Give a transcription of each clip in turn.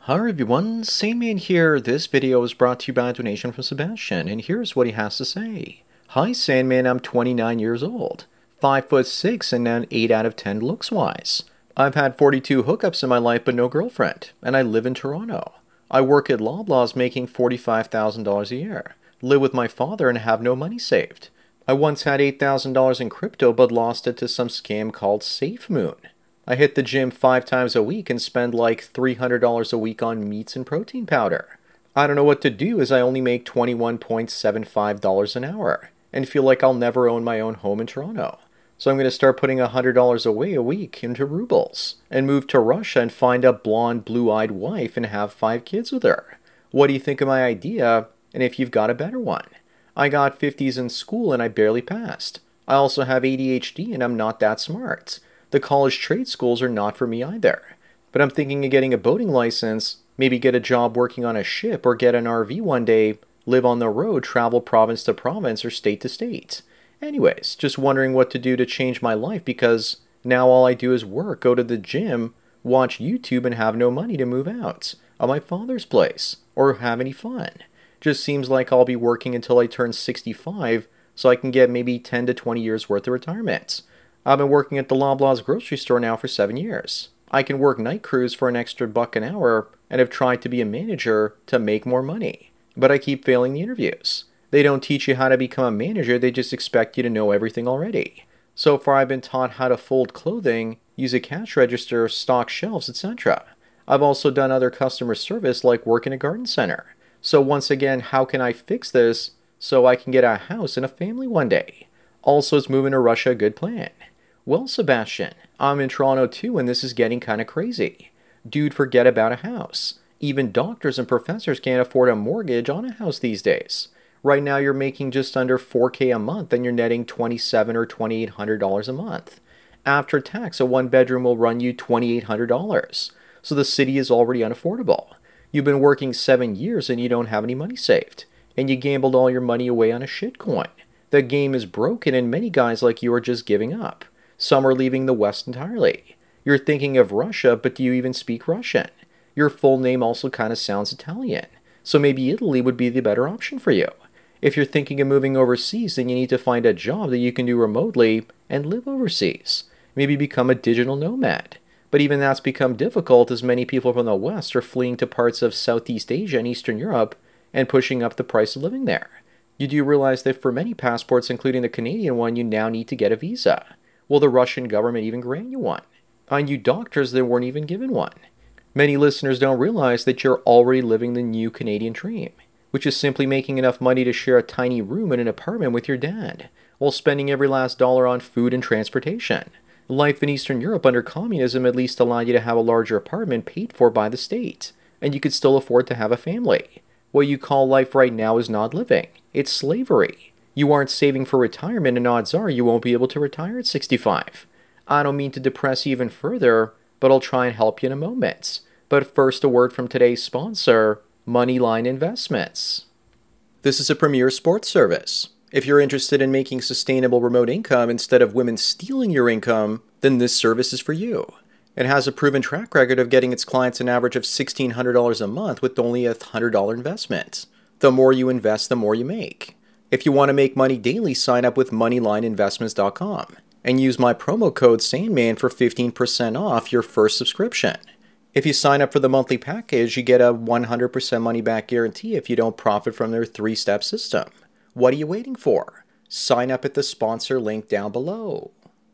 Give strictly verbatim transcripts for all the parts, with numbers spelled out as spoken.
Hi everyone, Sandman here. This video is brought to you by a donation from Sebastian, and here's what he has to say. Hi Sandman, I'm twenty-nine years old, five foot six and an eight out of ten looks-wise. I've had forty-two hookups in my life but no girlfriend, and I live in Toronto. I work at Loblaws making forty-five thousand dollars a year, live with my father and have no money saved. I once had eight thousand dollars in crypto but lost it to some scam called SafeMoon. I hit the gym five times a week and spend like three hundred dollars a week on meats and protein powder. I don't know what to do as I only make twenty-one dollars and seventy-five cents an hour and feel like I'll never own my own home in Toronto. So I'm going to start putting one hundred dollars away a week into rubles and move to Russia and find a blonde, blue-eyed wife and have five kids with her. What do you think of my idea, and if you've got a better one? I got fifties in school and I barely passed. I also have A D H D and I'm not that smart. The college trade schools are not for me either. But I'm thinking of getting a boating license, maybe get a job working on a ship or get an R V one day, live on the road, travel province to province or state to state. Anyways, just wondering what to do to change my life because now all I do is work, go to the gym, watch YouTube and have no money to move out of my father's place or have any fun. Just seems like I'll be working until I turn sixty-five so I can get maybe ten to twenty years worth of retirement. I've been working at the Loblaws grocery store now for seven years. I can work night crews for an extra buck an hour and have tried to be a manager to make more money. But I keep failing the interviews. They don't teach you how to become a manager, they just expect you to know everything already. So far I've been taught how to fold clothing, use a cash register, stock shelves, et cetera. I've also done other customer service like work in a garden center. So once again, how can I fix this so I can get a house and a family one day? Also, is moving to Russia a good plan? Well, Sebastian, I'm in Toronto too and this is getting kind of crazy. Dude, forget about a house. Even doctors and professors can't afford a mortgage on a house these days. Right now you're making just under four K a month and you're netting twenty-seven hundred or twenty-eight hundred dollars a month. After tax, a one bedroom will run you twenty-eight hundred dollars. So the city is already unaffordable. You've been working seven years and you don't have any money saved. And you gambled all your money away on a shitcoin. The game is broken and many guys like you are just giving up. Some are leaving the West entirely. You're thinking of Russia, but do you even speak Russian? Your full name also kind of sounds Italian, so maybe Italy would be the better option for you. If you're thinking of moving overseas, then you need to find a job that you can do remotely and live overseas. Maybe become a digital nomad. But even that's become difficult as many people from the West are fleeing to parts of Southeast Asia and Eastern Europe and pushing up the price of living there. You do realize that for many passports, including the Canadian one, you now need to get a visa. Will the Russian government even grant you one? I knew doctors that weren't even given one. Many listeners don't realize that you're already living the new Canadian dream, which is simply making enough money to share a tiny room in an apartment with your dad, while spending every last dollar on food and transportation. Life in Eastern Europe under communism at least allowed you to have a larger apartment paid for by the state, and you could still afford to have a family. What you call life right now is not living. It's slavery. You aren't saving for retirement and odds are you won't be able to retire at sixty-five. I don't mean to depress you even further, but I'll try and help you in a moment. But first, a word from today's sponsor, Moneyline Investments. This is a premier sports service. If you're interested in making sustainable remote income instead of women stealing your income, then this service is for you. It has a proven track record of getting its clients an average of sixteen hundred dollars a month with only a one hundred dollars investment. The more you invest, the more you make. If you want to make money daily, sign up with moneyline investments dot com and use my promo code Sandman for fifteen percent off your first subscription. If you sign up for the monthly package, you get a one hundred percent money back guarantee if you don't profit from their three-step system. What are you waiting for? Sign up at the sponsor link down below.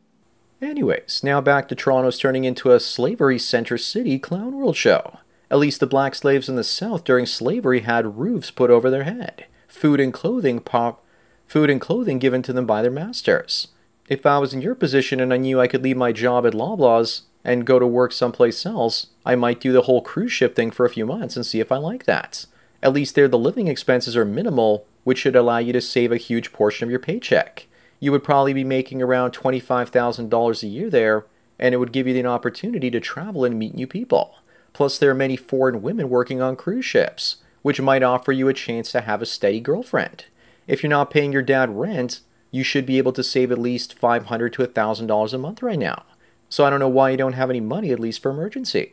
Anyways, now back to Toronto's turning into a slavery center city clown world show. At least the black slaves in the South during slavery had roofs put over their head. Food and clothing pop, food and clothing given to them by their masters. If I was in your position and I knew I could leave my job at Loblaws and go to work someplace else, I might do the whole cruise ship thing for a few months and see if I like that. At least there the living expenses are minimal, which should allow you to save a huge portion of your paycheck. You would probably be making around twenty-five thousand dollars a year there, and it would give you the opportunity to travel and meet new people. Plus there are many foreign women working on cruise ships, which might offer you a chance to have a steady girlfriend. If you're not paying your dad rent, you should be able to save at least five hundred dollars to one thousand dollars a month right now. So I don't know why you don't have any money, at least for emergencies.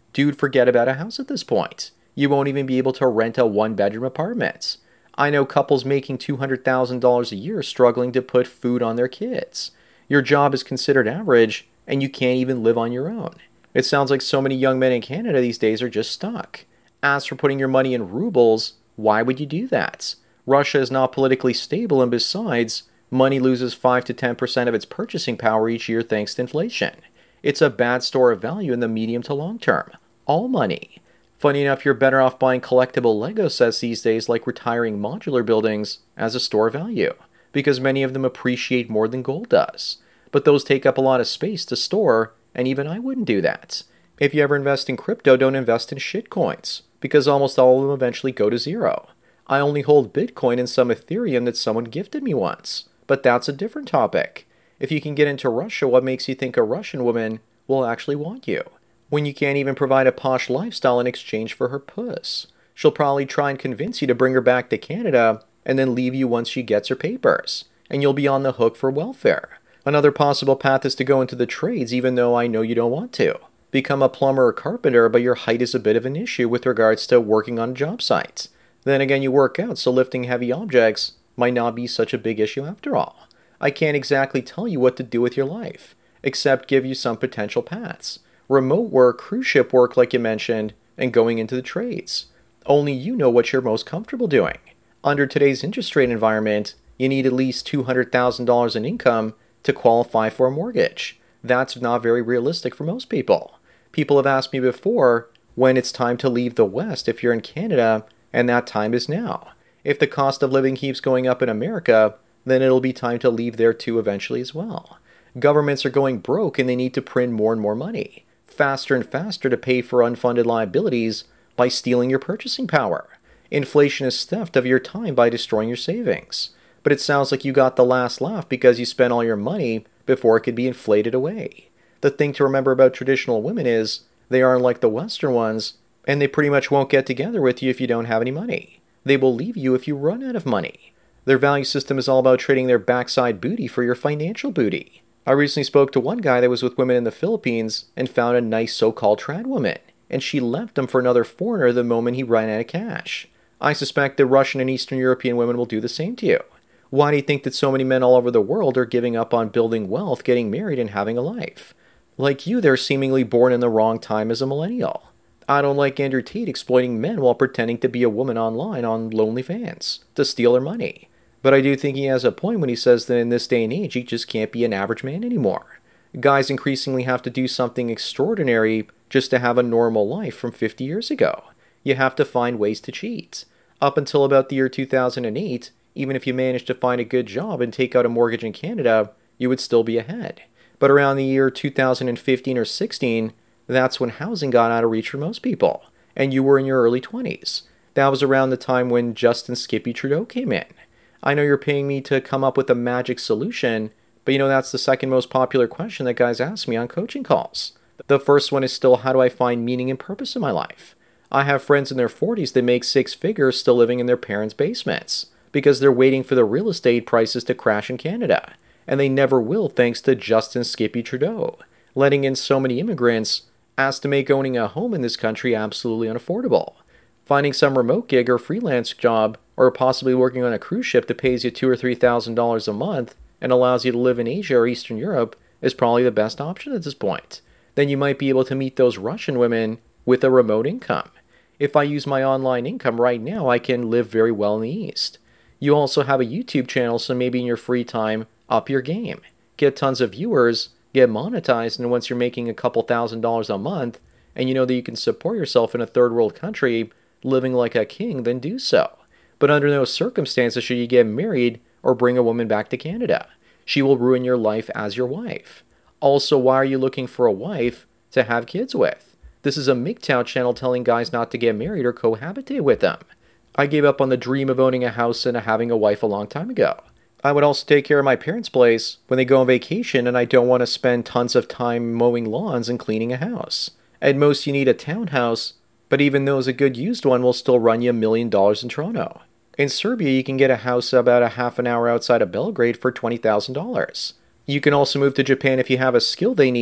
Dude, forget about a house at this point. You won't even be able to rent a one-bedroom apartment. I know couples making two hundred thousand dollars a year struggling to put food on their kids. Your job is considered average, and you can't even live on your own. It sounds like so many young men in Canada these days are just stuck. As for putting your money in rubles, why would you do that? Russia is not politically stable, and besides, money loses five to ten percent of its purchasing power each year thanks to inflation. It's a bad store of value in the medium to long term. All money. Funny enough, you're better off buying collectible Lego sets these days like retiring modular buildings as a store of value, because many of them appreciate more than gold does. But those take up a lot of space to store, and even I wouldn't do that. If you ever invest in crypto, don't invest in shitcoins, because almost all of them eventually go to zero. I only hold Bitcoin and some Ethereum that someone gifted me once, but that's a different topic. If you can get into Russia, what makes you think a Russian woman will actually want you? When you can't even provide a posh lifestyle in exchange for her puss. She'll probably try and convince you to bring her back to Canada and then leave you once she gets her papers, and you'll be on the hook for welfare. Another possible path is to go into the trades, even though I know you don't want to. Become a plumber or carpenter, but your height is a bit of an issue with regards to working on job sites. Then again, you work out, so lifting heavy objects might not be such a big issue after all. I can't exactly tell you what to do with your life, except give you some potential paths. Remote work, cruise ship work like you mentioned, and going into the trades. Only you know what you're most comfortable doing. Under today's interest rate environment, you need at least two hundred thousand dollars in income to qualify for a mortgage. That's not very realistic for most people. People have asked me before when it's time to leave the West if you're in Canada, and that time is now. If the cost of living keeps going up in America, then it'll be time to leave there too eventually as well. Governments are going broke and they need to print more and more money, faster and faster to pay for unfunded liabilities by stealing your purchasing power. Inflation is theft of your time by destroying your savings. But it sounds like you got the last laugh because you spent all your money before it could be inflated away. The thing to remember about traditional women is they aren't like the Western ones, and they pretty much won't get together with you if you don't have any money. They will leave you if you run out of money. Their value system is all about trading their backside booty for your financial booty. I recently spoke to one guy that was with women in the Philippines and found a nice so-called trad woman, and she left him for another foreigner the moment he ran out of cash. I suspect that Russian and Eastern European women will do the same to you. Why do you think that so many men all over the world are giving up on building wealth, getting married, and having a life? Like you, they're seemingly born in the wrong time as a millennial. I don't like Andrew Tate exploiting men while pretending to be a woman online on OnlyFans to steal their money. But I do think he has a point when he says that in this day and age, he just can't be an average man anymore. Guys increasingly have to do something extraordinary just to have a normal life from fifty years ago. You have to find ways to cheat. Up until about the year two thousand eight, even if you managed to find a good job and take out a mortgage in Canada, you would still be ahead. But around the year two thousand fifteen or sixteen, that's when housing got out of reach for most people, and you were in your early twenties. That was around the time when Justin Skippy Trudeau came in. I know you're paying me to come up with a magic solution, but you know that's the second most popular question that guys ask me on coaching calls. The first one is still, how do I find meaning and purpose in my life? I have friends in their forties that make six figures still living in their parents' basements because they're waiting for the real estate prices to crash in Canada, and they never will thanks to Justin Skippy Trudeau, letting in so many immigrants as to make owning a home in this country absolutely unaffordable. Finding some remote gig or freelance job, or possibly working on a cruise ship that pays you two or three thousand dollars a month and allows you to live in Asia or Eastern Europe is probably the best option at this point. Then you might be able to meet those Russian women with a remote income. If I use my online income right now, I can live very well in the East. You also have a YouTube channel, so maybe in your free time, up your game. Get tons of viewers, get monetized, and once you're making a couple thousand dollars a month, and you know that you can support yourself in a third world country, living like a king, then do so. But under no circumstances should you get married or bring a woman back to Canada. She will ruin your life as your wife. Also, why are you looking for a wife to have kids with? This is a M G T O W channel telling guys not to get married or cohabitate with them. I gave up on the dream of owning a house and having a wife a long time ago. I would also take care of my parents' place when they go on vacation, and I don't want to spend tons of time mowing lawns and cleaning a house. At most, you need a townhouse, but even those, a good used one will still run you a million dollars in Toronto. In Serbia, you can get a house about a half an hour outside of Belgrade for twenty thousand dollars. You can also move to Japan if you have a skill they need,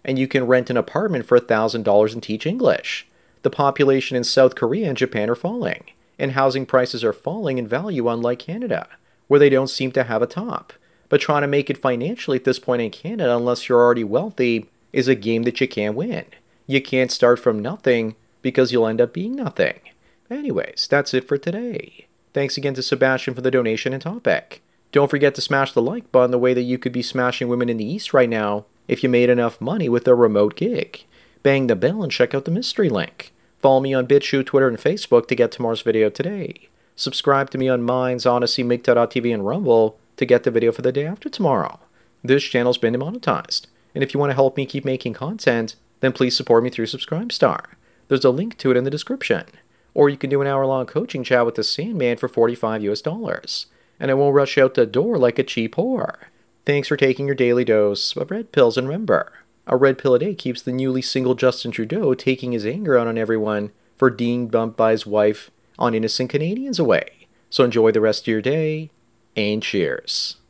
and you can rent an apartment for one thousand dollars and teach English. The population in South Korea and Japan are falling, and housing prices are falling in value, unlike Canada, where they don't seem to have a top. But trying to make it financially at this point in Canada, unless you're already wealthy, is a game that you can't win. You can't start from nothing because you'll end up being nothing. Anyways, that's it for today. Thanks again to Sebastian for the donation and topic. Don't forget to smash the like button the way that you could be smashing women in the East right now if you made enough money with a remote gig. Bang the bell and check out the mystery link. Follow me on BitChute, Twitter, and Facebook to get tomorrow's video today. Subscribe to me on Minds, Odyssey, Migta dot T V, and Rumble to get the video for the day after tomorrow. This channel's been demonetized, and if you want to help me keep making content, then please support me through Subscribestar. There's a link to it in the description. Or you can do an hour-long coaching chat with the Sandman for forty-five US dollars, and I won't rush out the door like a cheap whore. Thanks for taking your daily dose of red pills, and remember, a red pill a day keeps the newly single Justin Trudeau taking his anger out on everyone for being bumped by his wife on innocent Canadians away. So enjoy the rest of your day, and cheers.